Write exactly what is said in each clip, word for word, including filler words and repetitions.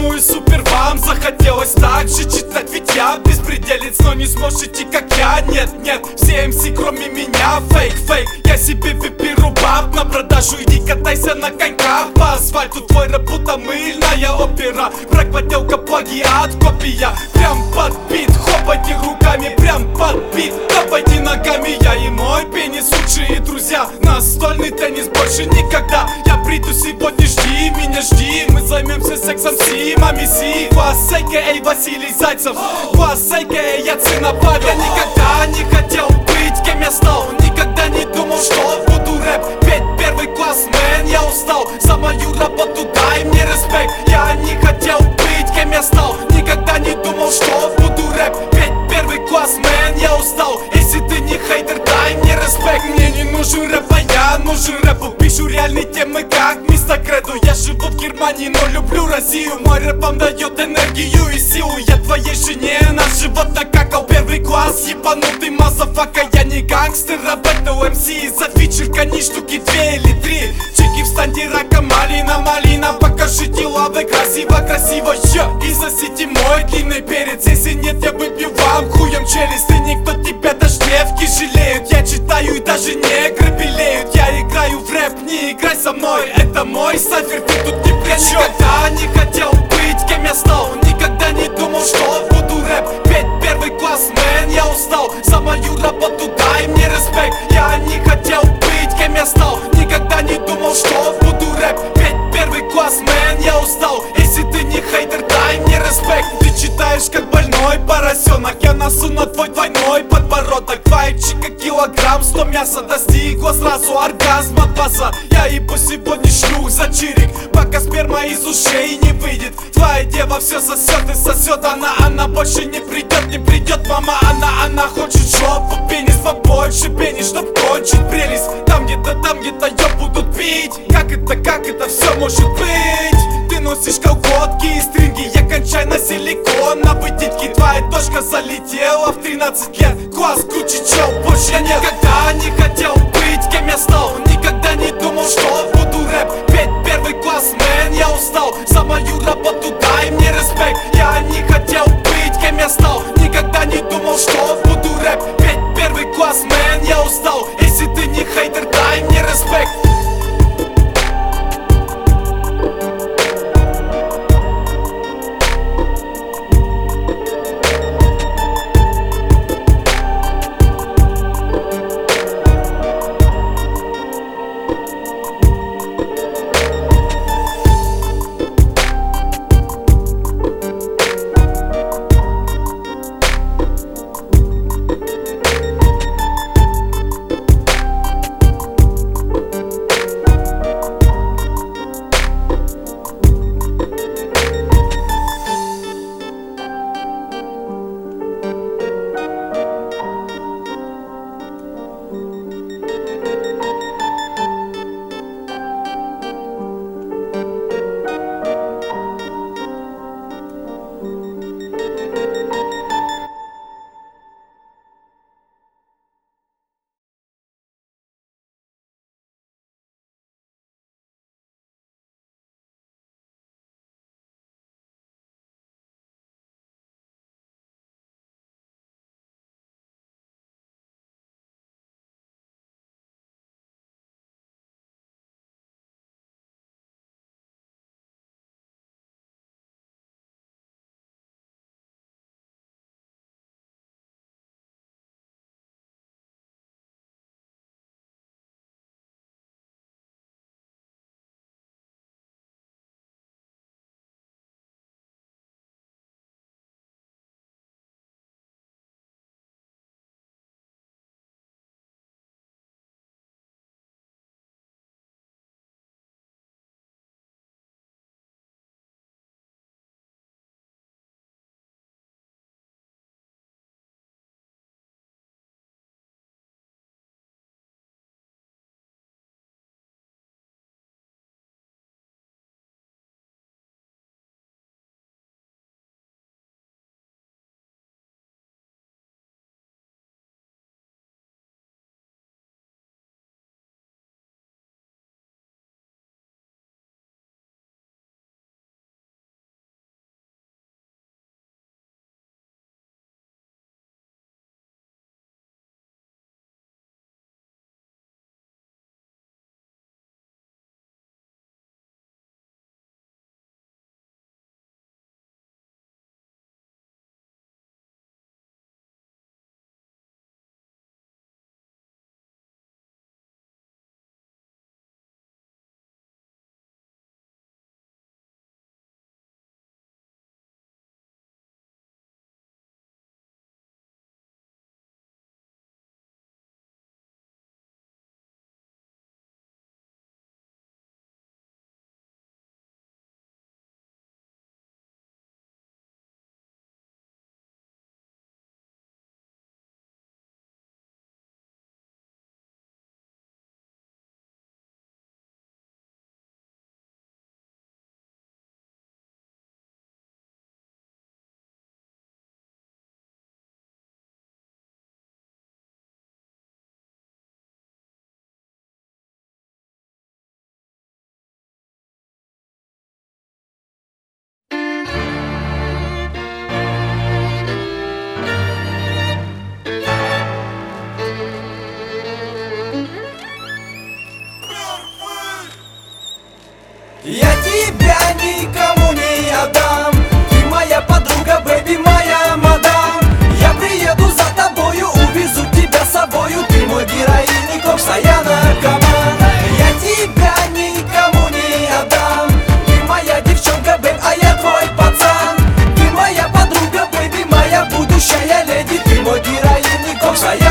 Ну и супер, вам захотелось так же читать, ведь я беспределец, но не сможете, как я. Нет, нет, все эм си кроме меня фейк, фейк. Я себе выберу баб на продажу, иди катайся на коньках по асфальту. Твой рэп будто мыльная опера, брак, подделка, плагиат, копия. Прям под бит, хлопайте руками, прям под бит, топайте ногами. Я и мой пенис лучшие друзья, настольный теннис больше никогда. Я приду сегодня, жди меня, жди. Мы займемся сексом с Симами Си. Вас, а ка а Василий Зайцев, вас, а ка а я Цена Павел. Я никогда не хотел быть, кем я стал, никогда не думал, что буду рэп петь первый класс, мэн, я устал. За мою работу дай мне респект. Я не хотел быть, кем я стал, никогда не думал, что буду рэп петь первый класс, мэн, я устал. Если ты не хейтер, дай мне респект. Мне не нужен рэп, а я нужен рэпу. Пишу реальные темы, как мистер Кредо. Я живу в Германии, но люблю Россию. Мой рэп вам дает энергию и силу. Я твоей жене на живот накакал первый класс, ебанутый мазафака. Я не гангстер, а бэтл эм си. За фичер гони штуки две или три. Чики, встаньте, рака, малина, малина. Покажите лавы, красиво, красиво, yeah. И засите мой длинный перец. Если нет, я выбью вам хуем челюсть. И никто тебя даже девки жалеют. Я читаю и даже негры белеют. Я играю в рэп, не играй со мной. Это мой сайфер, ты тут ни при чем. Я никогда не хотел быть, кем я стал, никогда не думал, что буду рэп петь первый класс, мэн, я устал. За мою работу дай мне респект. Я не хотел быть, кем я стал, никогда не думал, что буду рэп петь первый класс, мэн, я устал. Если ты не хейтер, дай мне респект. Ты читаешь как больной поросенок, я носу на твой двойной подбородок. Два яичника, килограмм, сто мяса, достигла сразу оргазм от баса. Я ебу сегодня шлюх за чирик, пока сперма из ушей не выйдет. Твоя дева все сосет и сосет, она, она больше не придет, не придет, мама, она, она хочет жопу, пенис, побольше пенис, чтоб кончить прелесть. Там где-то, там где-то ее будут пить. Как это, как это все может быть? Ты носишь колготки и стринги, я кончай на силиконовой титьки. Твоя дочка залетела в тринадцать лет, класс круче, чел, больше я никогда не хотел быть, кем я стал, никогда не думал, что буду рэп петь первый класс, мэн, я устал. За мою работу дай мне респект. Я не хотел быть, кем я стал, никогда не думал, что буду рэп петь первый класс, мэн, я устал. Если ты не хейтер, дай мне респект.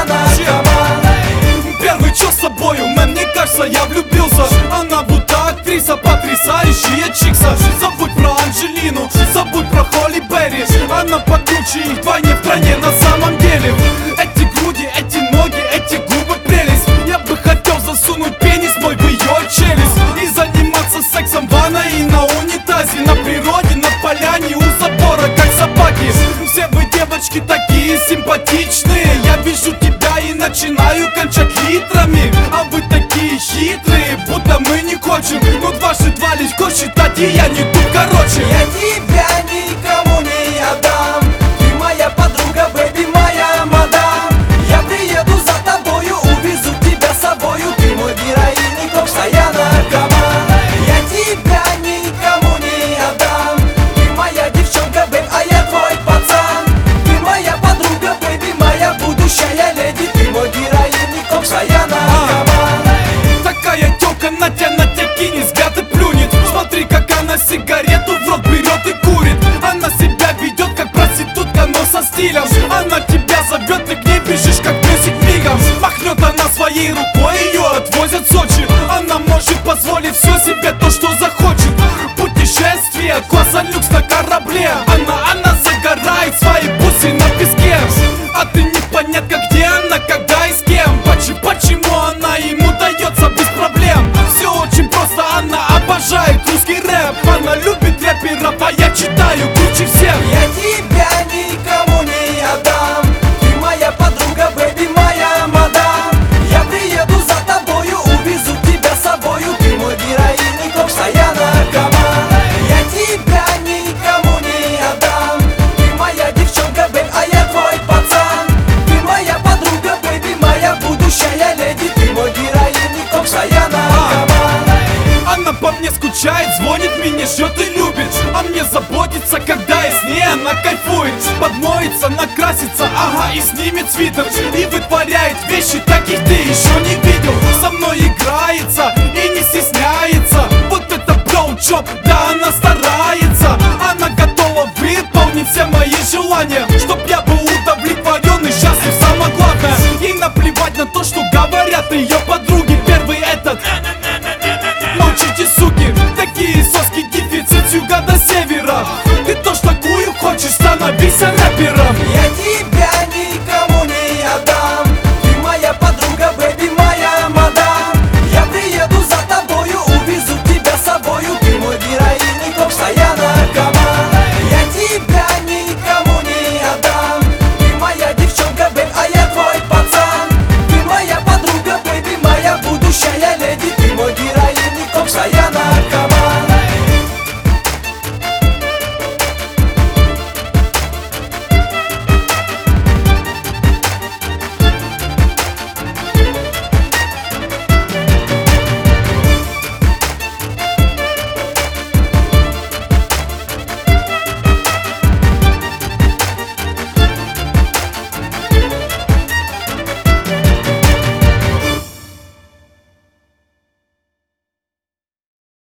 наркоман. Первый чё с собою, мэн, мне кажется, я влюбился. Она будто актриса, потрясающая чикса. Забудь про Анджелину, забудь про Холли Берри. Она покруче их вдвойне в стране на самом деле. Эти груди, эти ноги, эти губы прелесть. Я бы хотел засунуть пенис мой в ее челюсть и заниматься сексом в ванной и на унитазе, на природе, на поляне, у забора, как собаки. Все вы, девочки, такие симпатичные. Я вижу тебя и начинаю кончать литрами. А вы такие хитрые, будто мы не хотим. Ну дважды два легко считать, и я не тут, короче. Я тебя никому не отдам. Ты моя подруга, бэби, моя мадам. Я приеду за тобою, увезу тебя с собою. Ты мой героин, потому что я наркоман. Я тебя никому не отдам. Ты моя девчонка, бэб, а я твой пацан. Ты моя подруга, бэби, моя будущая леди. Ты мой героин, потому что я наркоман. Такая тёлка на тебя, на тебя кинет, взгляд и плюнет. Смотри, как она сигарету в рот берет и курит. Она себя ведет как проститутка, но со стилем. Она тебя зовет, ты к ней бежишь, как песик мигом. Махнет она своей рукой, ее отвозят в Сочи. Она может позволить все себе, то, что захочет. Путешествие, класса люкс на корабле. Она, она загорает свои бусы на песке. А ты непонятно, где она, когда и с кем. Почему, почему она ему дается без проблем? Все очень просто, она обожает русский рэп. Она любит рэперов, а я читаю круче всех. Я тебя никому не отдам. Ты моя подруга, бэби, моя мадам. Я приеду за тобою, увезу тебя с собою. Ты мой героин, потому что я наркоман. Я тебя никому не отдам. Ты моя девчонка, бэб, а я твой пацан. Ты моя подруга, бэби, моя будущая леди. Ты мой героин, потому что я наркоман. Она по мне скучает, звонит, меня ждет и любит. А мне заботится, когда я с ней, она кайфует. Подмоется, накрасится, ага, и снимет свитер. И вытворяет вещи, таких ты еще не видел. Со мной играется и не стесняется. Вот это броучоп, да, она старается. Она готова выполнить все мои желания.